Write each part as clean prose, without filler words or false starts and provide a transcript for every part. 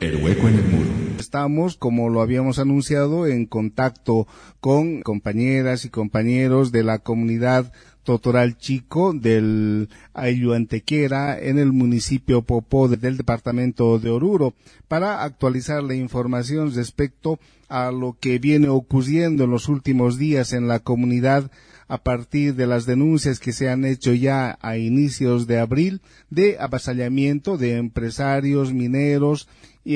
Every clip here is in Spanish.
El hueco en el muro. Estamos, como lo habíamos anunciado, en contacto con compañeras y compañeros de la comunidad Totoral Chico del Ayuantequera en el municipio Popó del departamento de Oruro para actualizar la información respecto a lo que viene ocurriendo en los últimos días en la comunidad a partir de las denuncias que se han hecho ya a inicios de abril de avasallamiento de empresarios mineros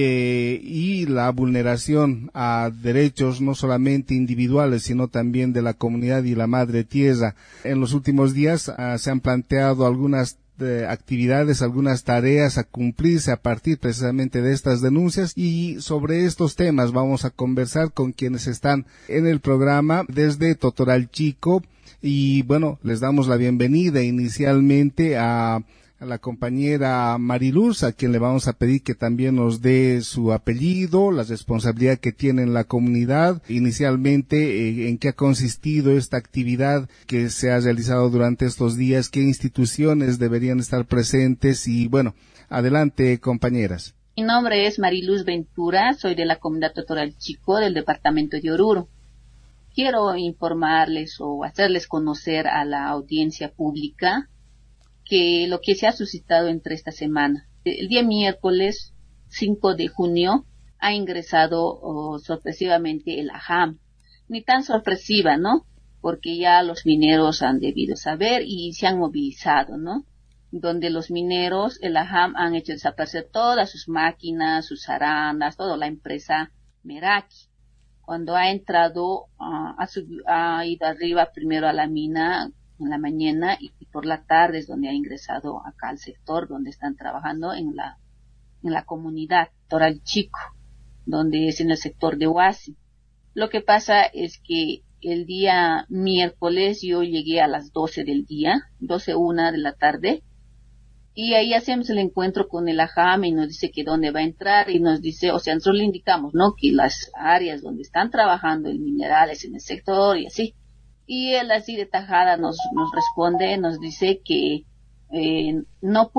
y la vulneración a derechos no solamente individuales sino también de la comunidad y la madre tierra. En los últimos días se han planteado algunas actividades, algunas tareas a cumplirse a partir precisamente de estas denuncias, y sobre estos temas vamos a conversar con quienes están en el programa desde Totoral Chico. Y bueno, les damos la bienvenida inicialmente a la compañera Mariluz, a quien le vamos a pedir que también nos dé su apellido, la responsabilidad que tiene en la comunidad, inicialmente en qué ha consistido esta actividad que se ha realizado durante estos días, qué instituciones deberían estar presentes y bueno, adelante compañeras. Mi nombre es Mariluz Ventura, soy de la comunidad Totoral Chico del departamento de Oruro. Quiero informarles o hacerles conocer a la audiencia pública que lo que se ha suscitado entre esta semana. El día miércoles 5 de junio ha ingresado sorpresivamente el AJAM. Ni tan sorpresiva, ¿no? Porque ya los mineros han debido saber y se han movilizado, ¿no? Donde los mineros, el AJAM, han hecho desaparecer todas sus máquinas, sus arandas, toda la empresa Meraki. Cuando ha entrado, ha ido arriba primero a la mina en la mañana y por la tarde es donde ha ingresado acá al sector donde están trabajando en la comunidad Toral Chico, donde es en el sector de Huasi. Lo que pasa es que el día miércoles yo llegué a las 12 del día, 12:01 de la tarde, y ahí hacemos el encuentro con el AJAM y nos dice que dónde va a entrar y nos dice, o sea, nosotros le indicamos, ¿no? Que las áreas donde están trabajando el mineral es en el sector y así. Y él así de tajada nos responde, nos dice que no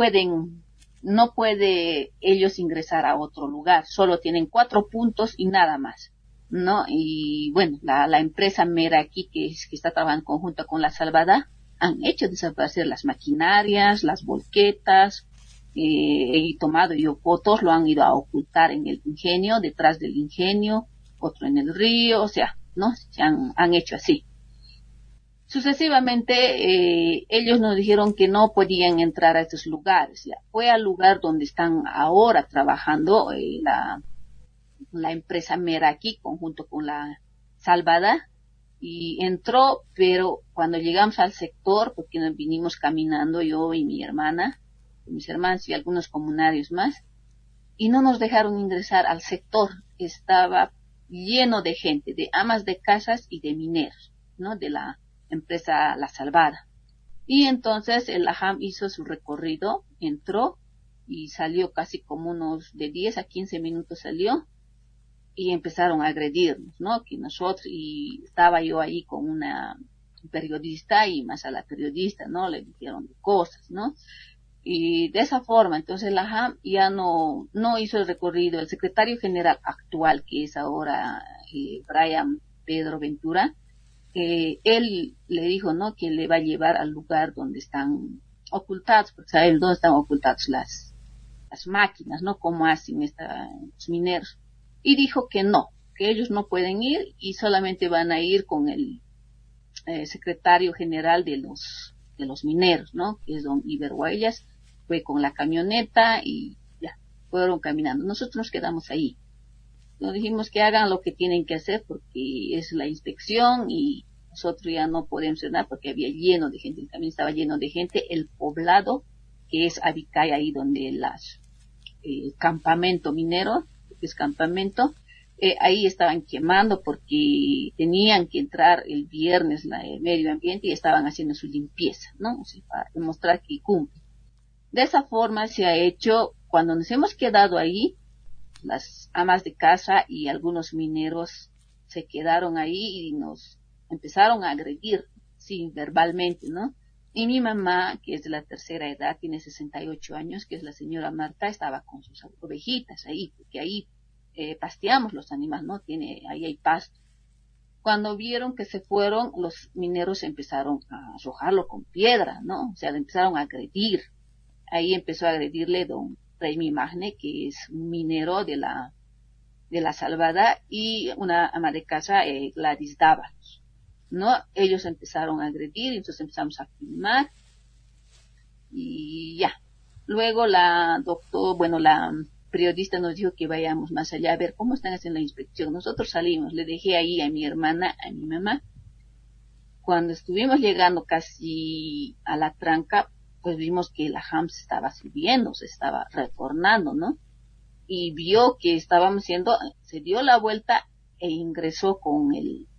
puede ellos ingresar a otro lugar, solo tienen 4 puntos y nada más, ¿no? Y bueno, la empresa Meraki que está trabajando en conjunto con la Salvada, han hecho desaparecer las maquinarias, las volquetas, he tomado yo fotos, lo han ido a ocultar en el ingenio, detrás del ingenio, otro en el río, o sea, ¿no? Se han hecho así. Sucesivamente, ellos nos dijeron que no podían entrar a estos lugares. Ya. Fue al lugar donde están ahora trabajando la empresa Meraki, conjunto con la Salvada, y entró, pero cuando llegamos al sector, porque nos vinimos caminando yo y mi hermana, mis hermanos y algunos comunarios más, y no nos dejaron ingresar al sector. Estaba lleno de gente, de amas de casas y de mineros, ¿no? De la empresa La Salvada. Y entonces el AJAM hizo su recorrido, entró y salió casi como unos de 10 a 15 minutos salió, y empezaron a agredirnos, ¿no? Que nosotros, y estaba yo ahí con una periodista y más a la periodista, ¿no? Le dijeron cosas, ¿no? Y de esa forma, entonces la JAM ya no hizo el recorrido. El secretario general actual, que es ahora Brian Pedro Ventura, él le dijo, ¿no? Que le va a llevar al lugar donde están ocultados, porque saben dónde están ocultados las máquinas, ¿no? Cómo hacen los mineros. Y dijo que no, que ellos no pueden ir y solamente van a ir con el secretario general de los mineros, ¿no? Que es don Iber Huellas. Fue con la camioneta y ya, fueron caminando. Nosotros nos quedamos ahí. Nos dijimos que hagan lo que tienen que hacer porque es la inspección y nosotros ya no podemos hacer nada porque había lleno de gente, el camino estaba lleno de gente. El poblado, que es Abicay, ahí donde el campamento minero, que es campamento, ahí estaban quemando porque tenían que entrar el viernes el medio ambiente y estaban haciendo su limpieza, ¿no? O sea, para demostrar que cumplen. De esa forma se ha hecho. Cuando nos hemos quedado ahí, las amas de casa y algunos mineros se quedaron ahí y nos empezaron a agredir, sí, verbalmente, ¿no? Y mi mamá, que es de la tercera edad, tiene 68 años, que es la señora Marta, estaba con sus ovejitas ahí, porque ahí pasteamos los animales, ¿no? Ahí hay pasto. Cuando vieron que se fueron, los mineros empezaron a arrojarlo con piedra, ¿no? O sea, le empezaron a agredir. Ahí empezó a agredirle don Raimi Magne, que es un minero de la Salvada, y una ama de casa, Gladys Dávalos, ¿no? Ellos empezaron a agredir, entonces empezamos a filmar, y ya. Luego la periodista nos dijo que vayamos más allá a ver cómo están haciendo la inspección. Nosotros salimos, le dejé ahí a mi hermana, a mi mamá. Cuando estuvimos llegando casi a la tranca, pues vimos que la JAM se estaba subiendo, se estaba retornando, ¿no? Y vio que estábamos se dio la vuelta e ingresó con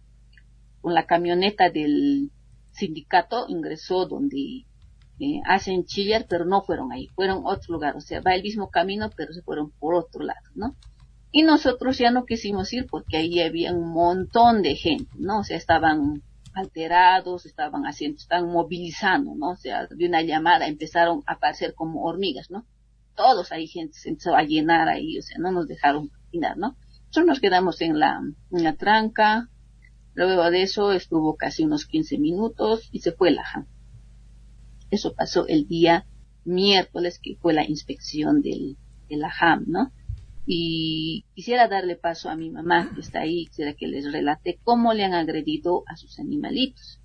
la camioneta del sindicato, ingresó donde hacen chillar, pero no fueron ahí, fueron a otro lugar, o sea, va el mismo camino, pero se fueron por otro lado, ¿no? Y nosotros ya no quisimos ir porque ahí había un montón de gente, ¿no? O sea, estaban alterados, estaban movilizando, ¿no? O sea, de una llamada empezaron a aparecer como hormigas, ¿no? Todos ahí gente se empezó a llenar ahí, o sea, no nos dejaron caminar, ¿no? Nosotros nos quedamos en la tranca, luego de eso estuvo casi unos 15 minutos y se fue la JAM. Eso pasó el día miércoles, que fue la inspección de la JAM, ¿no? Y quisiera darle paso a mi mamá, que está ahí, quisiera que les relate cómo le han agredido a sus animalitos.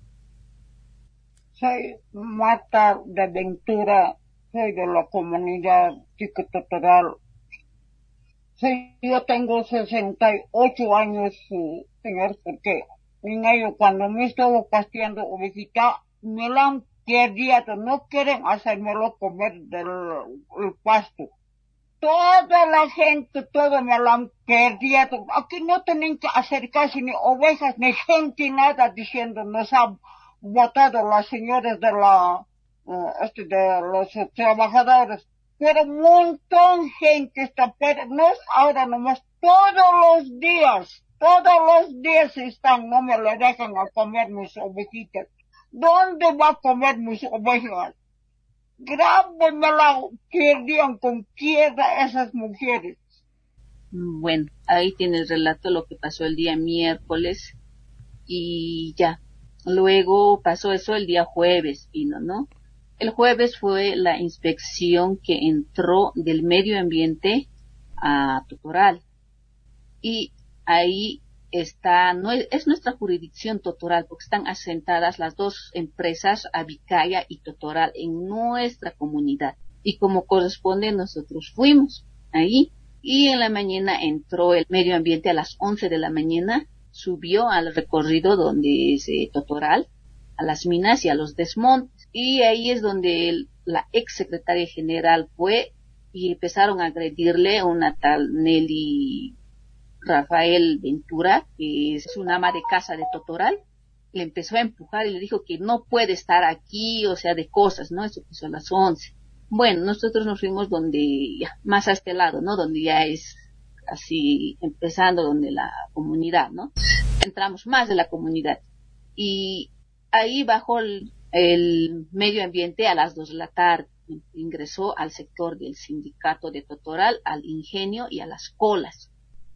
Soy Marta de Ventura, soy de la comunidad Chiquitotoral. Sí, yo tengo 68 años, señor, porque en ello cuando me estuvo pasteando ovejita, me la han perdido, no quieren hacérmelo comer el pasto. Toda la gente, todo me la han perdido. Aquí no tienen que hacer casi ni ovejas, ni gente, nada diciendo, nos han votado las señoras de de los trabajadores. Pero un montón de gente está, pero no es ahora nomás, todos los días están, no me le dejan a comer mis ovejitas. ¿Dónde va a comer mis ovejas? Grave me la perdían con piedra esas mujeres. Bueno, ahí tiene el relato lo que pasó el día miércoles y ya. Luego pasó eso el día jueves, vino, ¿no? El jueves fue la inspección que entró del medio ambiente a Totoral. Y ahí no es nuestra jurisdicción Totoral, porque están asentadas las dos empresas, Avicaya y Totoral, en nuestra comunidad. Y como corresponde, nosotros fuimos ahí. Y en la mañana entró el medio ambiente a las 11 de la mañana, subió al recorrido donde es Totoral, a las minas y a los desmontes. Y ahí es donde la ex secretaria general fue y empezaron a agredirle a una tal Nelly Rafael Ventura, que es una ama de casa de Totoral. Le empezó a empujar y le dijo que no puede estar aquí, o sea, de cosas, ¿no? Eso pasó a las 11. Bueno, nosotros nos fuimos más a este lado, ¿no? Donde ya es así empezando, donde la comunidad, ¿no? Entramos más de la comunidad. Y ahí bajó el medio ambiente a las 2 de la tarde. Ingresó al sector del sindicato de Totoral, al ingenio y a las colas.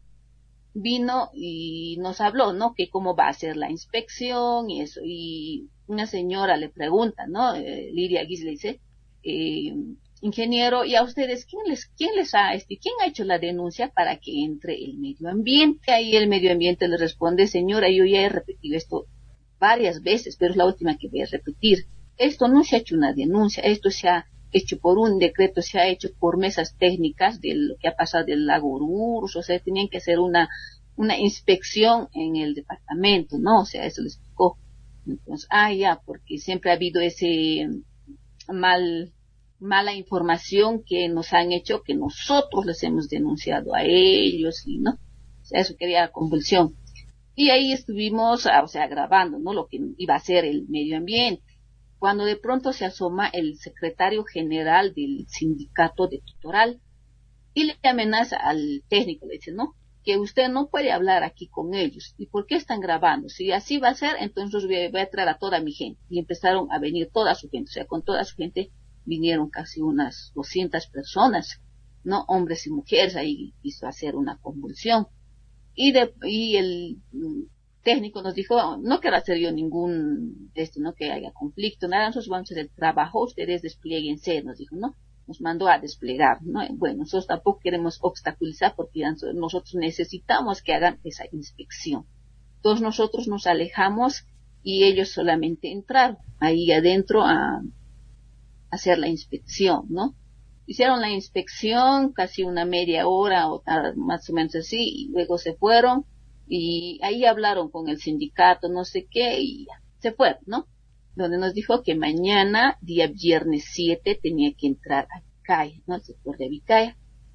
Vino y nos habló, ¿no? Que cómo va a ser la inspección y eso. Y una señora le pregunta, ¿no? Lidia Guis le dice, ingeniero, ¿y a ustedes quién ha hecho la denuncia para que entre el medio ambiente? Ahí el medio ambiente le responde, señora, yo ya he repetido esto varias veces, pero es la última que voy a repetir. Esto no se ha hecho una denuncia, esto se ha hecho por un decreto, se ha hecho por mesas técnicas de lo que ha pasado del lago Urus, o sea, tenían que hacer una inspección en el departamento, ¿no? O sea, eso les explicó. Entonces, ya, porque siempre ha habido ese mala información que nos han hecho, que nosotros les hemos denunciado a ellos, y no, o sea, eso quería convulsión. Y ahí estuvimos, o sea, grabando, ¿no? Lo que iba a ser el medio ambiente. Cuando de pronto se asoma el secretario general del sindicato de Totoral y le amenaza al técnico, le dice, ¿no? que usted no puede hablar aquí con ellos. ¿Y por qué están grabando? Si así va a ser, entonces voy a traer a toda mi gente. Y empezaron a venir toda su gente, o sea, con toda su gente vinieron casi unas 200 personas, ¿no? Hombres y mujeres, ahí hizo hacer una convulsión. Y el técnico nos dijo, no quiero hacer yo ningún, no que haya conflicto, nada, nosotros vamos a hacer el trabajo, ustedes desplieguense, nos dijo, ¿no? Nos mandó a desplegar, ¿no? Bueno, nosotros tampoco queremos obstaculizar porque nosotros necesitamos que hagan esa inspección. Entonces nosotros nos alejamos y ellos solamente entraron ahí adentro a hacer la inspección, ¿no? Hicieron la inspección casi una media hora o más o menos así, y luego se fueron y ahí hablaron con el sindicato, no sé qué, y ya, se fueron, ¿no? Donde nos dijo que mañana, día viernes 7, tenía que entrar a Vicaya, ¿no? El sector de Vicaya.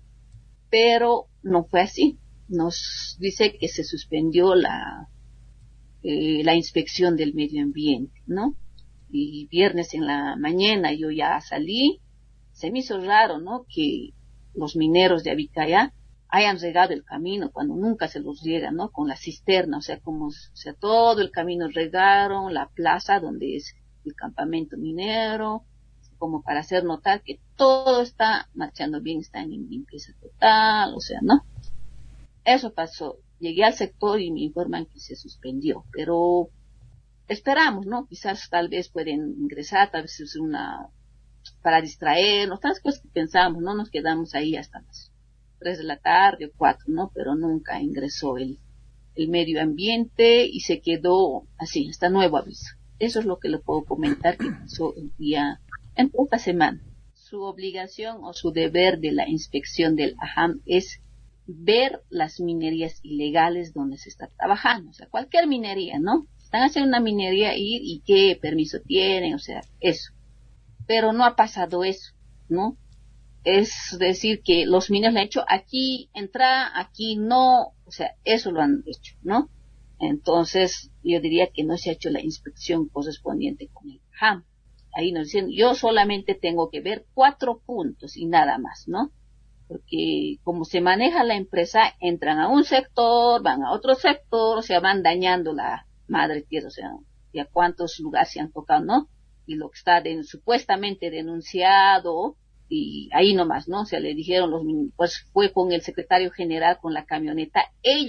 Pero no fue así. Nos dice que se suspendió la inspección del medio ambiente, ¿no? Y viernes en la mañana yo ya salí, se me hizo raro, ¿no? Que los mineros de Abicaya hayan regado el camino cuando nunca se los riega, ¿no? Con la cisterna, o sea, todo el camino regaron, la plaza donde es el campamento minero, como para hacer notar que todo está marchando bien, está en limpieza total, o sea, ¿no? Eso pasó. Llegué al sector y me informan que se suspendió, pero esperamos, ¿no? Quizás tal vez pueden ingresar, tal vez es para distraernos, tantas cosas que pensamos, no nos quedamos ahí hasta las 3 de la tarde o 4, ¿no? Pero nunca ingresó el medio ambiente y se quedó así, hasta nuevo aviso. Eso es lo que le puedo comentar que pasó en esta semana. Su obligación o su deber de la inspección del AHAM es ver las minerías ilegales donde se está trabajando, o sea, cualquier minería, ¿no? Están haciendo una minería y qué permiso tienen, o sea, eso. Pero no ha pasado eso, ¿no? Es decir, que los mineros le han hecho aquí entra, aquí no, o sea, eso lo han hecho, ¿no? Entonces, yo diría que no se ha hecho la inspección correspondiente con el AHAM. Ahí nos dicen, yo solamente tengo que ver 4 puntos y nada más, ¿no? Porque como se maneja la empresa, entran a un sector, van a otro sector, o sea, van dañando la madre tierra, o sea, y a cuántos lugares se han tocado, ¿no? Y lo que está supuestamente denunciado, y ahí nomás, ¿no? O sea, le dijeron pues fue con el secretario general con la camioneta,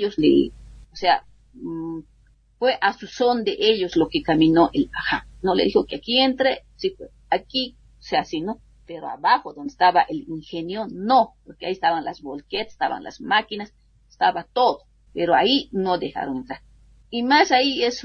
o sea, fue a su son de ellos lo que caminó el AHAM, ¿no? Le dijo que aquí entre, sí, pues, aquí, o sea, así, ¿no? Pero abajo, donde estaba el ingenio, no, porque ahí estaban las volquetas, estaban las máquinas, estaba todo, pero ahí no dejaron entrar. Y más ahí es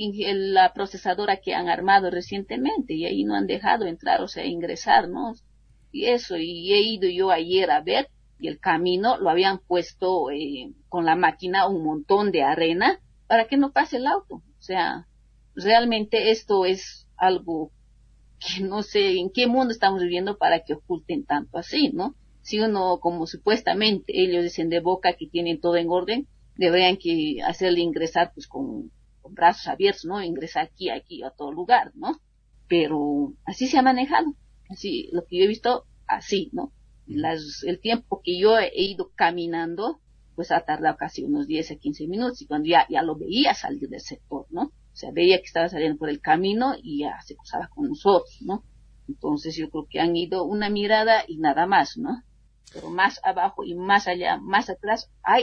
la procesadora que han armado recientemente, y ahí no han dejado entrar, o sea, ingresar, ¿no? Y eso, y he ido yo ayer a ver, y el camino lo habían puesto con la máquina un montón de arena para que no pase el auto. O sea, realmente esto es algo que no sé en qué mundo estamos viviendo para que oculten tanto así, ¿no? Si uno, como supuestamente ellos dicen de boca que tienen todo en orden, deberían que hacerle ingresar pues con brazos abiertos, ¿no? Ingresar aquí, a todo lugar, ¿no? Pero así se ha manejado, así, lo que yo he visto, así, ¿no? El tiempo que yo he ido caminando, pues ha tardado casi unos 10 a 15 minutos, y cuando ya lo veía salir del sector, ¿no? O sea, veía que estaba saliendo por el camino y ya se cruzaba con nosotros, ¿no? Entonces yo creo que han ido una mirada y nada más, ¿no? Pero más abajo y más allá, más atrás, hay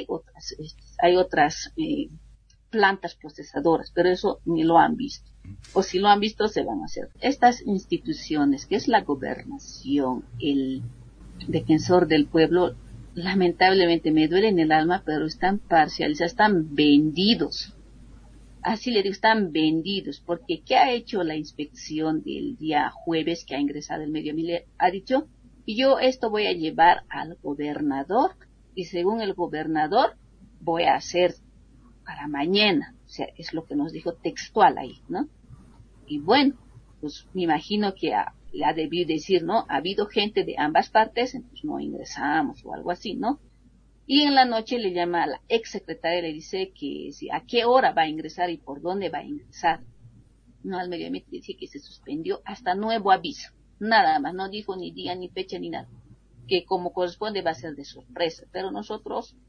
otras plantas procesadoras, pero eso ni lo han visto. O si lo han visto, se van a hacer. Estas instituciones, que es la gobernación, el defensor del pueblo, lamentablemente me duele en el alma, pero están parcializados, están vendidos. Así le digo, están vendidos, porque ¿qué ha hecho la inspección del día jueves que ha ingresado el medio ambiente? Ha dicho, y yo esto voy a llevar al gobernador, y según el gobernador voy a hacer para mañana, o sea, es lo que nos dijo textual ahí, ¿no? Y bueno, pues me imagino que ha debido decir, ¿no? Ha habido gente de ambas partes, entonces no ingresamos o algo así, ¿no? Y en la noche le llama a la ex secretaria y le dice que si, a qué hora va a ingresar y por dónde va a ingresar. No, al medio ambiente dice que se suspendió hasta nuevo aviso. Nada más, no dijo ni día, ni fecha, ni nada. Que como corresponde va a ser de sorpresa. Pero nosotros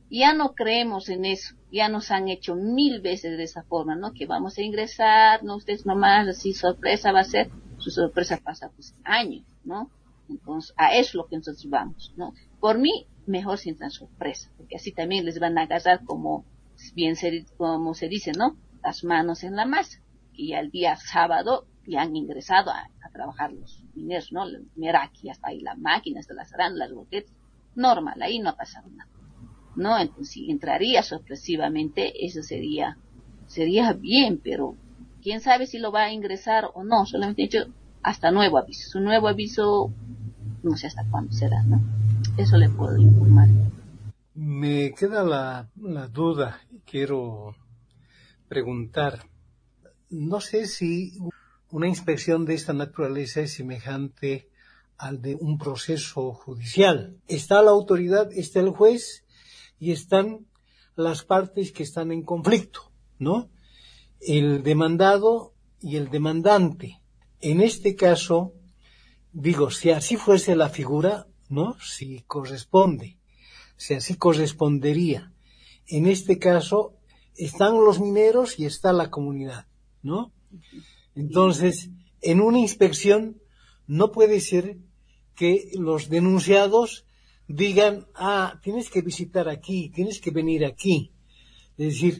Ya no creemos en eso, ya nos han hecho 1000 veces de esa forma, ¿no? Que vamos a ingresar, no ustedes nomás, así sorpresa va a ser, su sorpresa pasa pues años, ¿no? Entonces, a eso es lo que nosotros vamos, ¿no? Por mí, mejor sin tan sorpresa, porque así también les van a agarrar como se dice, ¿no? Las manos en la masa. Y al día sábado ya han ingresado a trabajar los mineros, ¿no? Mira, aquí hasta ahí la máquina, hasta las arandas, las boquetas, normal, ahí no ha pasado nada, ¿no? Entonces, si entraría sorpresivamente, eso sería bien, pero quién sabe si lo va a ingresar o no, solamente he hecho hasta nuevo aviso. Su nuevo aviso, no sé hasta cuándo será, ¿no? Eso le puedo informar. Me queda la duda y quiero preguntar. No sé si una inspección de esta naturaleza es semejante al de un proceso judicial. Está la autoridad, está el juez y están las partes que están en conflicto, ¿no? El demandado y el demandante. En este caso, digo, si así fuese la figura, ¿no? Si corresponde, si así correspondería. En este caso, están los mineros y está la comunidad, ¿no? Entonces, en una inspección no puede ser que los denunciados digan, tienes que visitar aquí, tienes que venir aquí. Es decir,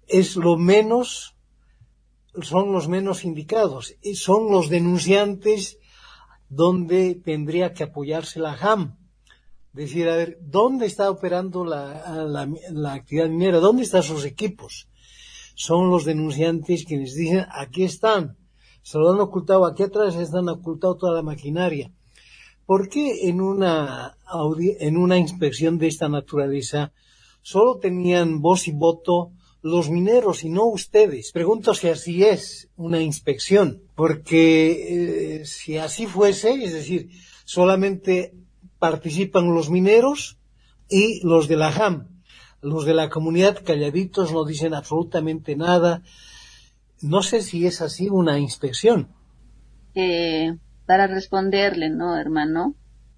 son los menos indicados, son los denunciantes donde tendría que apoyarse la JAM. Decir, a ver, ¿dónde está operando la actividad minera? ¿Dónde están sus equipos? Son los denunciantes quienes dicen, aquí están, se lo han ocultado, aquí atrás están ocultado toda la maquinaria. ¿Por qué en una inspección de esta naturaleza solo tenían voz y voto los mineros y no ustedes? Pregunto si así es una inspección, porque si así fuese, es decir, solamente participan los mineros y los de la JAM. Los de la comunidad calladitos no dicen absolutamente nada. No sé si es así una inspección. Para responderle, ¿no, hermano?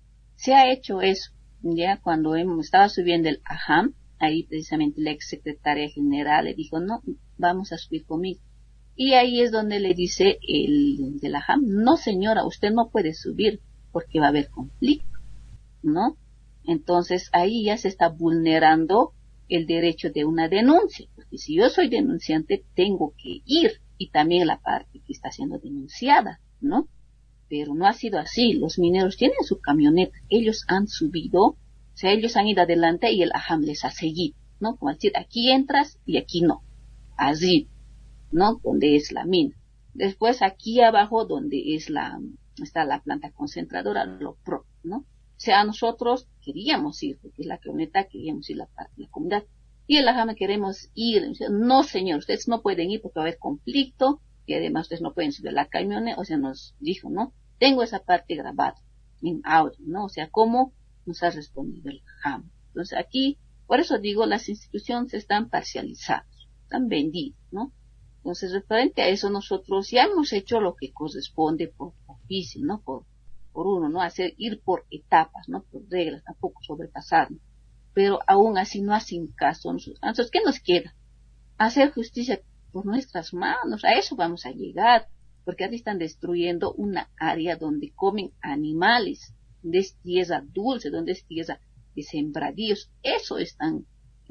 Se ha hecho eso, ya cuando estaba subiendo el AHAM, ahí precisamente la ex secretaria general le dijo, no, vamos a subir conmigo. Y ahí es donde le dice el de la AHAM, no señora, usted no puede subir porque va a haber conflicto, ¿no? Entonces ahí ya se está vulnerando el derecho de una denuncia, porque si yo soy denunciante tengo que ir y también la parte que está siendo denunciada, ¿no? Pero no ha sido así. Los mineros tienen su camioneta, ellos han subido, o sea, ellos han ido adelante y el AHAM les ha seguido, ¿no? Como decir, aquí entras y aquí no, allí, ¿no? Donde es la mina. Después aquí abajo donde está la planta concentradora, lo pro, ¿no? O sea, nosotros queríamos ir, porque es la camioneta, queríamos ir la parte de la comunidad. Y el AHAM queremos ir. No, señor, ustedes no pueden ir porque va a haber conflicto, y además ustedes no pueden subir la camioneta, o sea, nos dijo, ¿no? Tengo esa parte grabada en audio, ¿no? O sea, cómo nos ha respondido el AHAM. Entonces aquí, por eso digo, las instituciones están parcializadas, están vendidas, ¿no? Entonces, referente a eso, nosotros ya hemos hecho lo que corresponde por oficio, ¿no? Por uno, ¿no? Ir por etapas, ¿no? Por reglas, tampoco sobrepasarnos. Pero aún así no hacen caso. Entonces, ¿qué nos queda? Hacer justicia por nuestras manos. A eso vamos a llegar. Porque ahí están destruyendo una área donde comen animales, donde es tierra dulce, donde es tierra de sembradíos. Eso están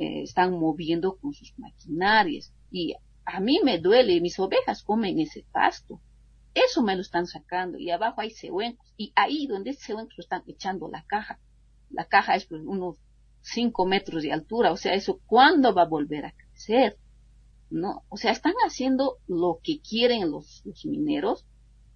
moviendo con sus maquinarias. Y a mí me duele, mis ovejas comen ese pasto. Eso me lo están sacando. Y abajo hay cehuencos. Y ahí donde es cehuencos están echando la caja. La caja es pues, unos 5 metros de altura. O sea, ¿eso cuándo va a volver a crecer? ¿No? O sea, están haciendo lo que quieren los mineros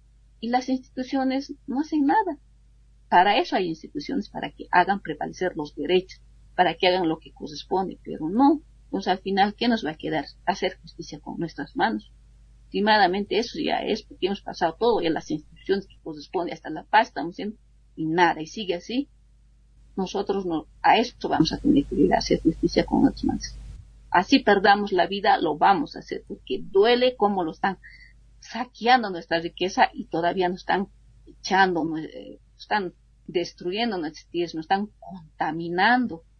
y las instituciones no hacen nada. Para eso hay instituciones, para que hagan prevalecer los derechos, para que hagan lo que corresponde, pero no. Pues al final, ¿qué nos va a quedar? Hacer justicia con nuestras manos. Últimamente eso ya es, porque hemos pasado todo, y las instituciones que corresponden, hasta la paz estamos haciendo, y nada, y sigue así. Nosotros no, a esto vamos a tener que ir a hacer justicia con nuestras manos. Así perdamos la vida, lo vamos a hacer, porque duele cómo lo están saqueando nuestra riqueza y todavía nos están echando, están destruyendo nuestras tierras, nos están contaminando.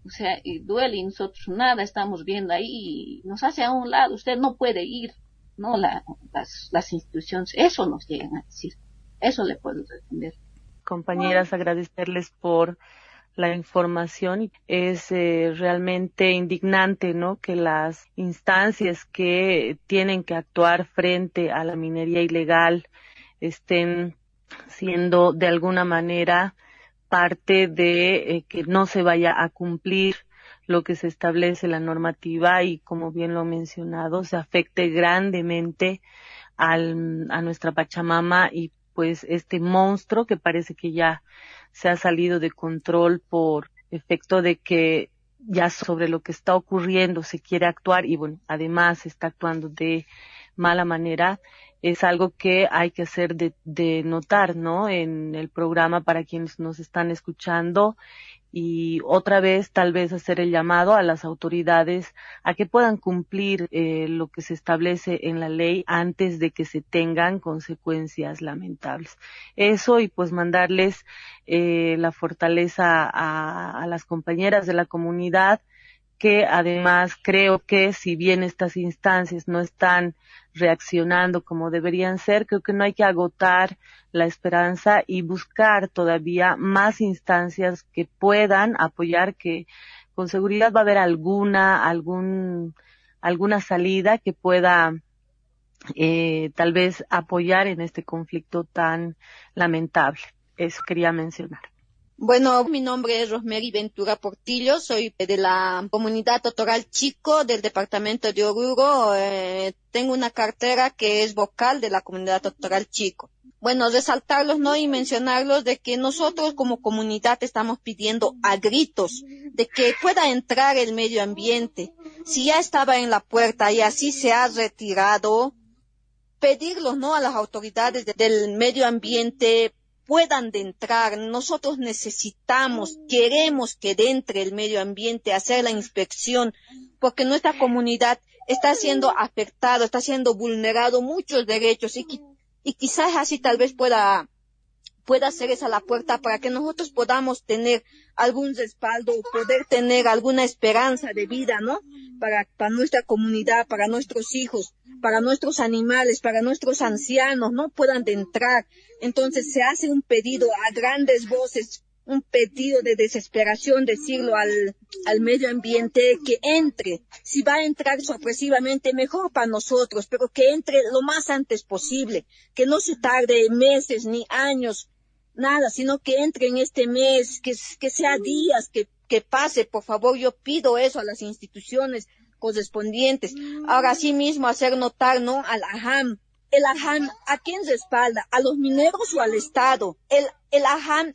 O sea, y duele y nosotros nada estamos viendo ahí y nos hace a un lado, usted no puede ir, ¿no? Las instituciones, eso nos llegan a decir, eso le puedo responder. Compañeras, agradecerles por la información. Es realmente indignante, ¿no?, que las instancias que tienen que actuar frente a la minería ilegal estén siendo de alguna manera parte de que no se vaya a cumplir lo que se establece la normativa y, como bien lo he mencionado, se afecte grandemente a nuestra Pachamama y pues este monstruo que parece que ya se ha salido de control por efecto de que ya sobre lo que está ocurriendo se quiere actuar y bueno, además se está actuando de mala manera. Es algo que hay que hacer de notar, ¿no?, en el programa para quienes nos están escuchando y otra vez tal vez hacer el llamado a las autoridades a que puedan cumplir lo que se establece en la ley antes de que se tengan consecuencias lamentables. Eso y pues mandarles la fortaleza a las compañeras de la comunidad, que además creo que si bien estas instancias no están reaccionando como deberían ser, creo que no hay que agotar la esperanza y buscar todavía más instancias que puedan apoyar, que con seguridad va a haber alguna salida que pueda tal vez apoyar en este conflicto tan lamentable. Eso quería mencionar. Bueno, mi nombre es Rosemary Ventura Portillo, soy de la comunidad Totoral Chico del departamento de Oruro. Tengo una cartera que es vocal de la comunidad Totoral Chico. Bueno, resaltarlos, ¿no?, y mencionarlos de que nosotros como comunidad estamos pidiendo a gritos de que pueda entrar el medio ambiente. Si ya estaba en la puerta y así se ha retirado, pedirlos, ¿no?, a las autoridades del medio ambiente puedan de entrar. Nosotros necesitamos, queremos que entre el medio ambiente, hacer la inspección, porque nuestra comunidad está siendo afectado, está siendo vulnerado muchos derechos y quizás así tal vez pueda ser esa la puerta para que nosotros podamos tener algún respaldo, poder tener alguna esperanza de vida, ¿no?, para nuestra comunidad, para nuestros hijos, para nuestros animales, para nuestros ancianos, no puedan de entrar. Entonces se hace un pedido a grandes voces, un pedido de desesperación, decirlo al medio ambiente que entre. Si va a entrar sorpresivamente, mejor para nosotros, pero que entre lo más antes posible, que no se tarde meses ni años, nada, sino que entre en este mes, que sea días, que pase, por favor. Yo pido eso a las instituciones correspondientes. Ahora sí mismo hacer notar, ¿no?, al AJAM. El AJAM, ¿a quién respalda? ¿A los mineros o al Estado? El AJAM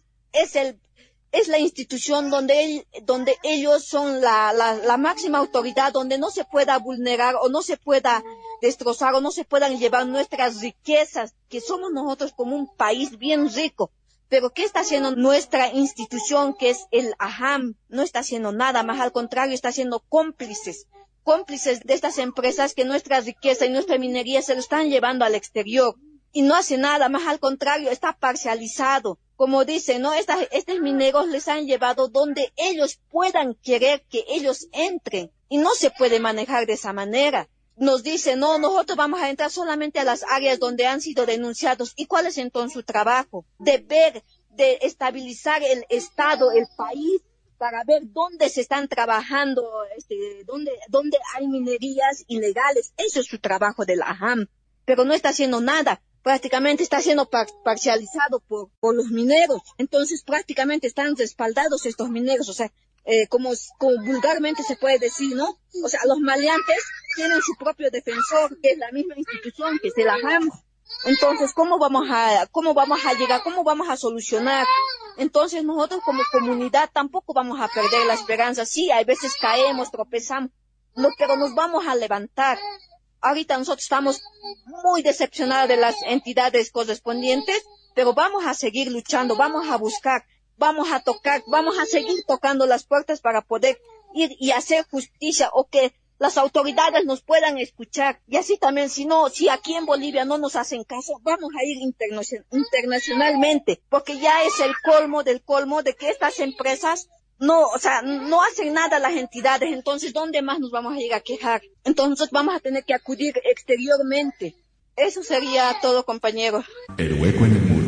es la institución donde ellos son la máxima autoridad, donde no se pueda vulnerar o no se pueda destrozar o no se puedan llevar nuestras riquezas, que somos nosotros como un país bien rico. Pero ¿qué está haciendo nuestra institución, que es el AJAM? No está haciendo nada, más al contrario, está haciendo cómplices de estas empresas que nuestra riqueza y nuestra minería se lo están llevando al exterior. Y no hace nada, más al contrario, está parcializado. Como dicen, ¿no?, estos mineros les han llevado donde ellos puedan querer que ellos entren. Y no se puede manejar de esa manera. Nos dicen, no, nosotros vamos a entrar solamente a las áreas donde han sido denunciados. ¿Y cuál es entonces su trabajo? De estabilizar el Estado, el país, para ver dónde se están trabajando, dónde hay minerías ilegales. Eso es su trabajo del AJAM. Pero no está haciendo nada. Prácticamente está siendo parcializado por los mineros. Entonces prácticamente están respaldados estos mineros. O sea, como vulgarmente se puede decir, ¿no? O sea, los maleantes tienen su propio defensor, que es la misma institución, que es el AJAM. Entonces, ¿cómo vamos a llegar? ¿Cómo vamos a solucionar? Entonces, nosotros como comunidad tampoco vamos a perder la esperanza. Sí, hay veces caemos, tropezamos, pero nos vamos a levantar. Ahorita nosotros estamos muy decepcionados de las entidades correspondientes, pero vamos a seguir luchando, vamos a buscar, vamos a tocar, vamos a seguir tocando las puertas para poder ir y hacer justicia, o que las autoridades nos puedan escuchar. Y así también, si aquí en Bolivia no nos hacen caso, vamos a ir internacionalmente, porque ya es el colmo del colmo de que estas empresas no, o sea, no hacen nada las entidades, entonces, ¿dónde más nos vamos a ir a quejar? Entonces vamos a tener que acudir exteriormente. Eso sería todo, compañeros. El hueco en el muro.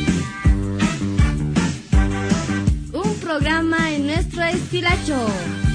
Un programa en nuestro estilacho.